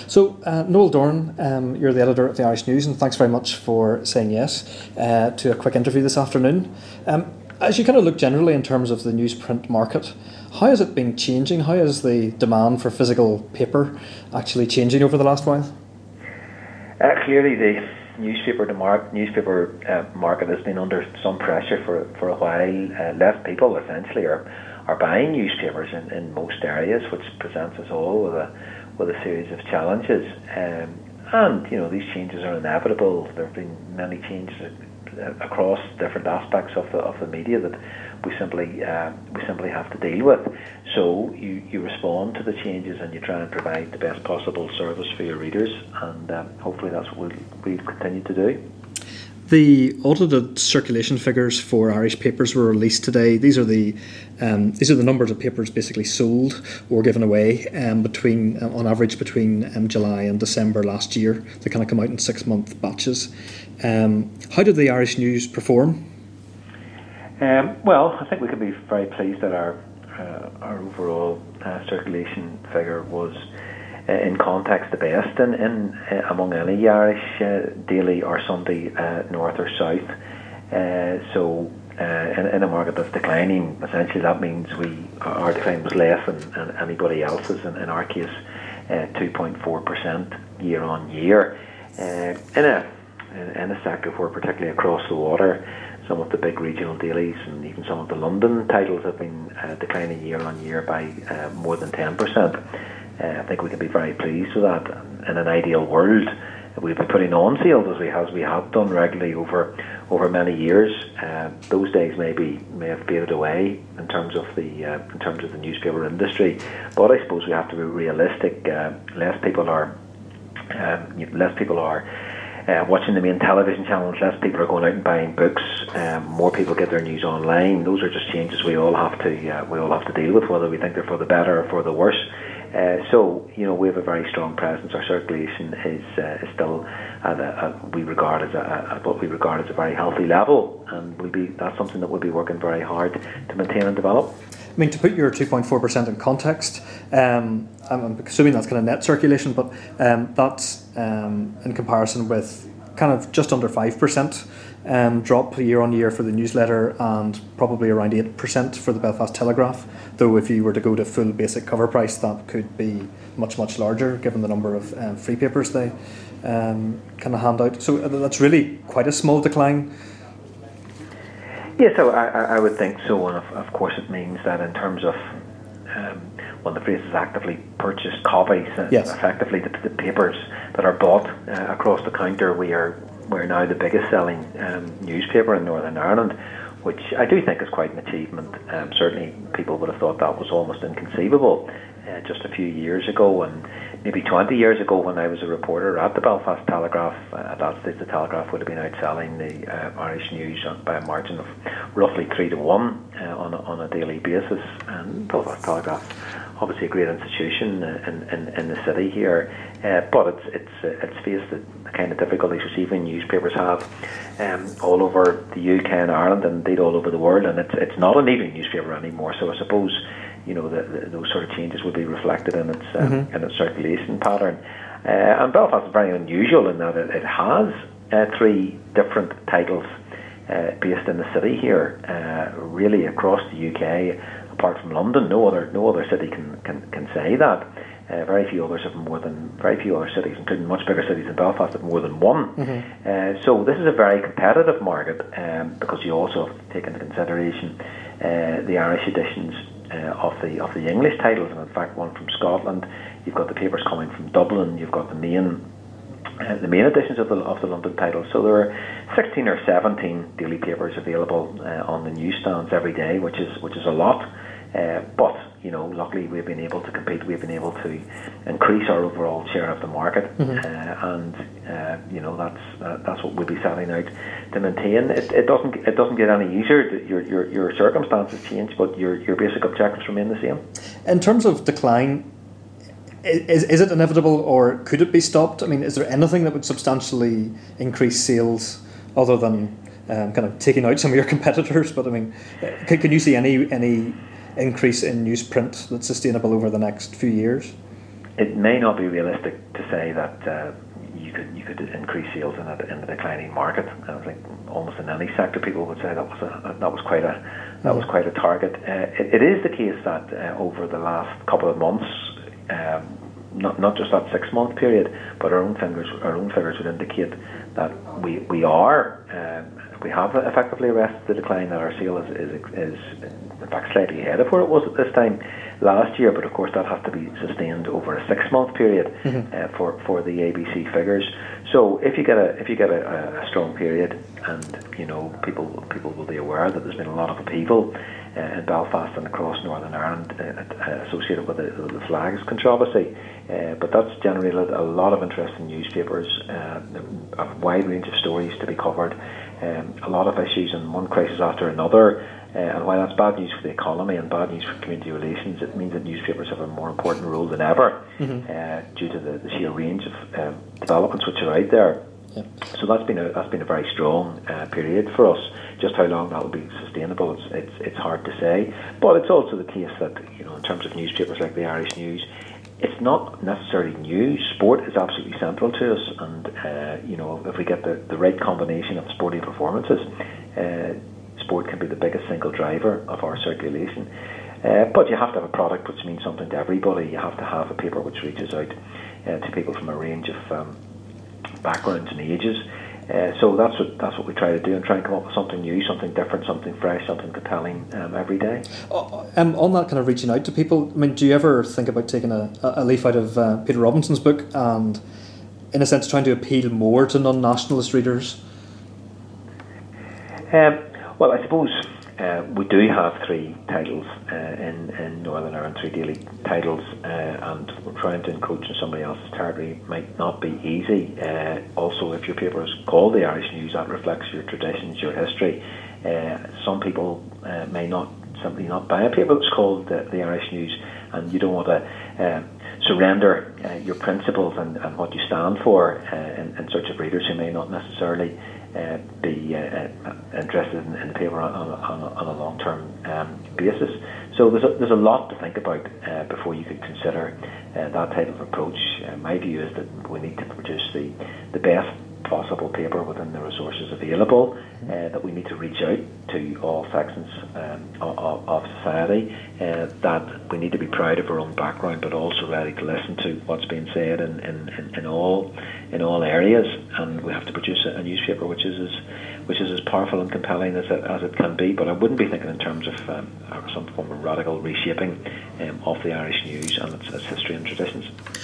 So, Noel Doran, you're the editor of the Irish News, and thanks very much for saying yes to a quick interview this afternoon. As you kind of look generally in terms of the newsprint market, how has it been changing? How is the demand for physical paper actually changing over the last while? Clearly, the newspaper market has been under some pressure for a while. Less people essentially are buying newspapers in most areas, which presents us all with a series of challenges. And these changes are inevitable. There have been many changes across different aspects of the media that we simply have to deal with. So you respond to the changes and you try and provide the best possible service for your readers, and hopefully that's what we'll continue to do. The audited circulation figures for Irish papers were released today. These are the numbers of papers basically sold or given away on average between July and December last year. They kind of come out in 6-month batches. How did the Irish News perform? Well, I think we can be very pleased that our overall circulation figure was, in context, the best in among any Irish daily or Sunday, north or south. So in a market that's declining, essentially that means our decline was less than anybody else's. In our case, 2.4% year on year. In a sector where, particularly across the water, some of the big regional dailies and even some of the London titles have been declining year on year by more than 10%. I think we can be very pleased with that. In an ideal world, we'd be putting on sales as we have done regularly over many years. Those days may have faded away in terms of the newspaper industry. But I suppose we have to be realistic. Less people are watching the main television channels. Less people are going out and buying books. More people get their news online. Those are just changes we all have to deal with, whether we think they're for the better or for the worse. So we have a very strong presence. Our circulation is still at what we regard as a very healthy level, and that's something that we'll be working very hard to maintain and develop. I mean, to put your 2.4% in context, I'm assuming that's kind of net circulation, but that's in comparison with kind of just under 5% drop year on year for the newsletter, and probably around 8% for the Belfast Telegraph. Though if you were to go to full basic cover price, that could be much, much larger given the number of free papers they kind of hand out. So that's really quite a small decline. Yeah, so I would think so, and of course it means that in terms of when the phrase is actively purchased copies, yes. Effectively the papers that are bought across the counter, we're now the biggest selling newspaper in Northern Ireland, which I do think is quite an achievement. Certainly people would have thought that was almost inconceivable just a few years ago, and maybe 20 years ago when I was a reporter at the Belfast Telegraph. At that stage the Telegraph would have been outselling the Irish News by a margin of roughly 3-1 on a daily basis. And Belfast Telegraph, obviously a great institution in the city here, but it's faced the kind of difficulties receiving newspapers have all over the UK and Ireland, and indeed all over the world, and it's not an evening newspaper anymore. So I suppose those sort of changes will be reflected in its circulation pattern. And Belfast is very unusual in that it has 3 different titles based in the city here, really across the UK. Apart from London, no other city can say that. Very few other cities, including much bigger cities than Belfast, have more than one. Mm-hmm. So this is a very competitive market, because you also have to take into consideration the Irish editions of the English titles, and in fact one from Scotland. You've got the papers coming from Dublin. You've got the main editions of the London titles. So there are 16 or 17 daily papers available on the newsstands every day, which is a lot. But luckily we've been able to compete. We've been able to increase our overall share of the market, mm-hmm. That's what we'll be setting out to maintain. It doesn't get any easier. Your circumstances change, but your basic objectives remain the same. In terms of decline, is it inevitable, or could it be stopped? I mean, is there anything that would substantially increase sales other than kind of taking out some of your competitors? But I mean, can you see any increase in newsprint that's sustainable over the next few years? it may not be realistic to say that you could increase sales in a declining market. I think almost in any sector, people would say that was quite a target. It is the case that over the last couple of months, not just that 6 month period, but our own figures would indicate that we have effectively arrested the decline. That our sale is in fact slightly ahead of where it was at this time last year, but of course that has to be sustained over a 6 month period for the ABC figures. So if you get a strong period, and people will be aware that there's been a lot of upheaval in Belfast and across Northern Ireland associated with the flags controversy, but that's generated a lot of interest in newspapers, a wide range of stories to be covered, a lot of issues, and one crisis after another. And while that's bad news for the economy and bad news for community relations, it means that newspapers have a more important role than ever due to the sheer range of developments which are out there. Yeah. So that's been a very strong period for us. Just how long that will be sustainable, it's hard to say. But it's also the case that in terms of newspapers like the Irish News, it's not necessarily news. Sport is absolutely central to us, and if we get the right combination of sporting performances, sport can be the biggest single driver of our circulation. But you have to have a product which means something to everybody. You have to have a paper which reaches out to people from a range of backgrounds and ages. So that's what we try to do, and try and come up with something new, something different, something fresh, something compelling every day. On that kind of reaching out to people, I mean, do you ever think about taking a leaf out of Peter Robinson's book and, in a sense, trying to appeal more to non-nationalist readers? Well, I suppose we do have 3 titles in Northern Ireland, 3 daily titles, and trying to encroach in somebody else's territory might not be easy. Also, if your paper is called the Irish News, that reflects your traditions, your history. Some people may not simply not buy a paper that's called the Irish News, and you don't want to surrender your principles and what you stand for in search of readers who may not necessarily be interested in the paper on a long-term basis. So there's a lot to think about before you could consider that type of approach. My view is that we need to produce the best possible paper within the resources available, that we need to reach out to all sections of society, that we need to be proud of our own background, but also ready to listen to what's being said in all areas, and we have to produce a newspaper which is as powerful and compelling as it can be. But I wouldn't be thinking in terms of some form of radical reshaping of the Irish News and its history and traditions.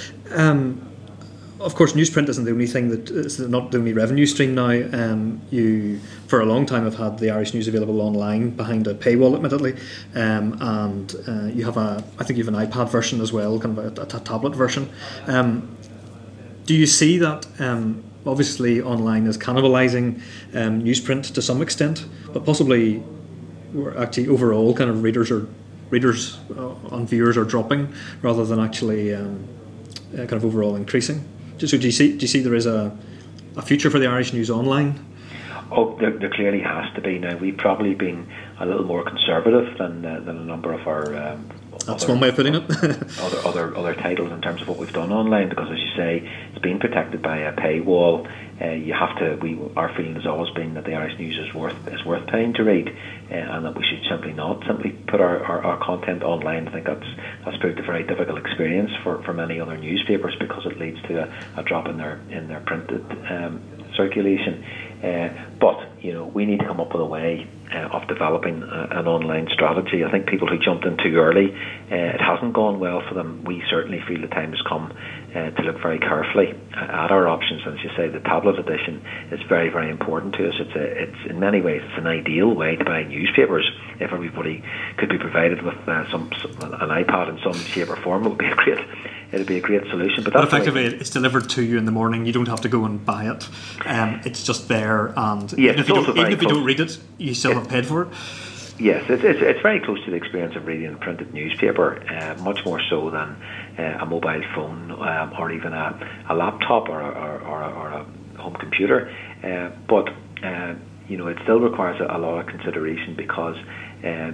Of course, newsprint isn't the only thing it's not the only revenue stream now. You, for a long time, have had the Irish News available online behind a paywall, admittedly, and you have I think you have an iPad version as well, kind of a tablet version. Do you see that? Obviously, online is cannibalising newsprint to some extent, but possibly, actually overall, kind of readers on viewers are dropping rather than actually kind of overall increasing. So do you see there is a future for the Irish News online? Oh, there clearly has to be. Now, we've probably been a little more conservative than a number of our that's one way of putting it. other titles in terms of what we've done online, because, as you say, it's been protected by a paywall. You have to. Our feeling has always been that the Irish News is worth paying to read, and that we should not simply put our content online. I think that's proved a very difficult experience for many other newspapers, because it leads to a drop in their printed circulation. But we need to come up with a way of developing an online strategy. I think people who jumped in too early, it hasn't gone well for them. We certainly feel the time has come to look very carefully at our options. And as you say, the tablet edition is very, very important to us. It's in many ways it's an ideal way to buy newspapers. If everybody could be provided with an iPad in some shape or form, it'd be a great solution. But effectively, it's delivered to you in the morning. You don't have to go and buy it. It's just there, and yes, even if you don't read it, you still have paid for it. Yes, it's very close to the experience of reading a printed newspaper, much more so than a mobile phone or even a laptop or a home computer. But it still requires a lot of consideration, because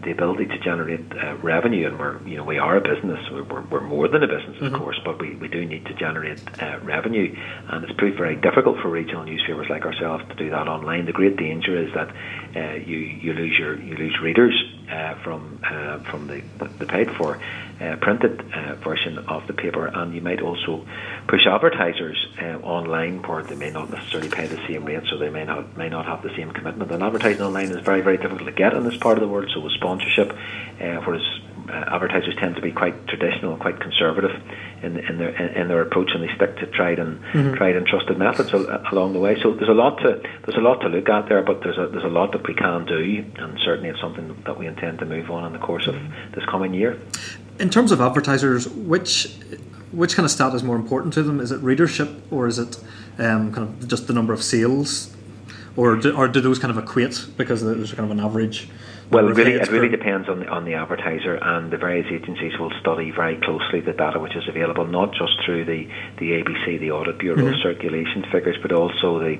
the ability to generate revenue, and we are a business. We're more than a business, of course, but we do need to generate revenue, and it's proved very difficult for regional newspapers like ourselves to do that online. The great danger is that you lose readers from the paid for printed version of the paper, and you might also push advertisers online where they may not necessarily pay the same rate, so they may not have the same commitment. And advertising online is very, very difficult to get in this part of the world. So with sponsorship, whereas advertisers tend to be quite traditional, quite conservative in their approach, and they stick to tried and trusted methods along the way. So there's a lot to look at there, but there's a lot that we can do, and certainly it's something that we intend to move on in the course of this coming year. In terms of advertisers, which kind of stat is more important to them? Is it readership, or is it kind of just the number of sales, or do those kind of equate because there's kind of an average? Well, it really depends on the advertiser, and the various agencies will study very closely the data which is available, not just through the ABC, the Audit Bureau circulation figures, but also the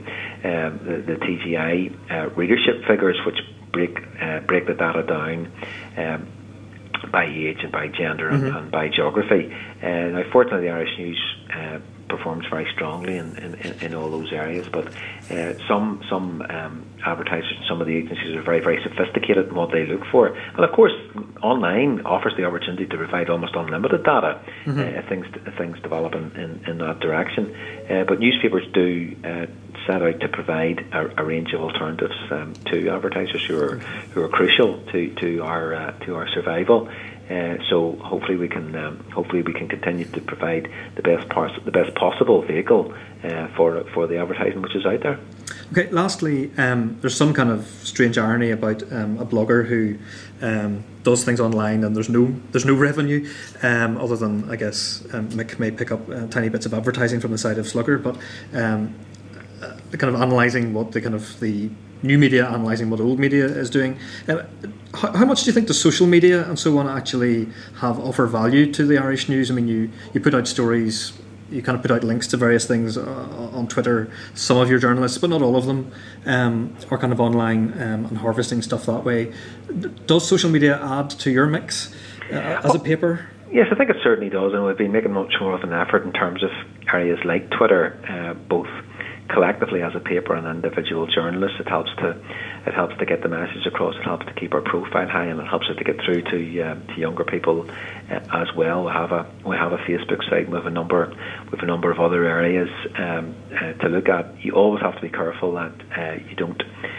TGI readership figures, which break the data down by age and by gender and by geography. Now, fortunately, the Irish News performs very strongly in all those areas, but some advertisers and some of the agencies are very, very sophisticated in what they look for. And of course, online offers the opportunity to provide almost unlimited data if things develop in that direction. But newspapers do set out to provide a range of alternatives to advertisers who are crucial to our survival. So hopefully we can continue to provide the best possible vehicle for the advertising which is out there. Okay. Lastly, there's some kind of strange irony about a blogger who does things online and there's no revenue other than, I guess, Mick may pick up tiny bits of advertising from the side of Slugger, but kind of analysing what the new media analysing what old media is doing. How much do you think the social media and so on actually offer value to the Irish News? I mean, you put out stories, you kind of put out links to various things on Twitter. Some of your journalists, but not all of them, are kind of online and harvesting stuff that way. Does social media add to your mix as a paper? Yes, I think it certainly does, and we've been making much more of an effort in terms of areas like Twitter, both collectively as a paper and individual journalists. It helps to get the message across. It helps to keep our profile high, and it helps it to get through to younger people as well. We have a Facebook site. We have a number of other areas to look at. You always have to be careful that you don't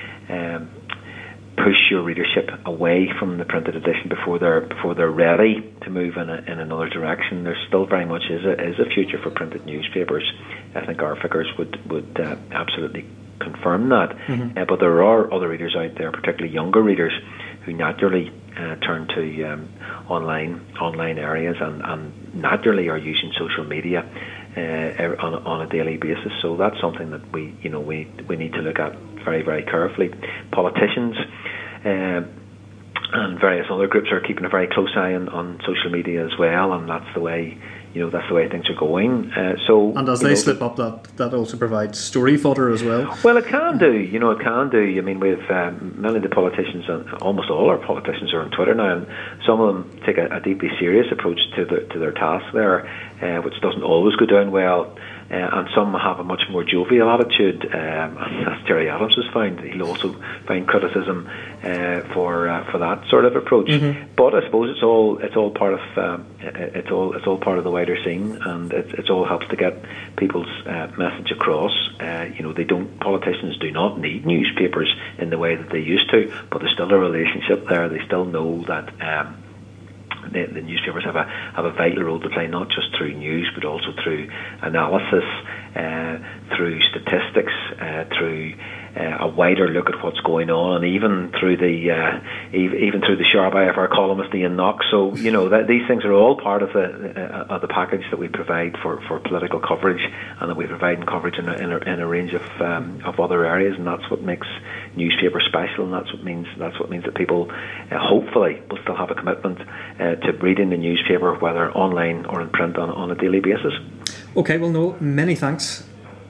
push your readership away from the printed edition before they're ready to move in another direction. There still very much is a future for printed newspapers. I think our figures would absolutely confirm that. But there are other readers out there, particularly younger readers, who naturally turn to online areas and naturally are using social media on a daily basis. So that's something that we need to look at very, very carefully. Politicians and various other groups are keeping a very close eye on social media as well, and that's the way things are going. And as they slip up, that also provides story fodder as well. Well, it can do. It can do. I mean, we've many of the politicians, and almost all our politicians, are on Twitter now, and some of them take a deeply serious approach to their task there, which doesn't always go down well. And some have a much more jovial attitude, as Gerry Adams has found. He'll also find criticism for that sort of approach. But I suppose it's all part of the wider scene, and it all helps to get people's message across. Politicians do not need newspapers in the way that they used to, but there's still a relationship there. They still know that. The newspapers have a vital role to play, not just through news, but also through analysis, through statistics, through a wider look at what's going on, and even through the sharp eye of our columnist Ian Knox. So these things are all part of the package that we provide for political coverage, and that we provide in coverage in a range of other areas, and that's what makes newspapers special, and that's what means that people hopefully will still have a commitment to reading the newspaper, whether online or in print, on a daily basis. Okay, well, no, many thanks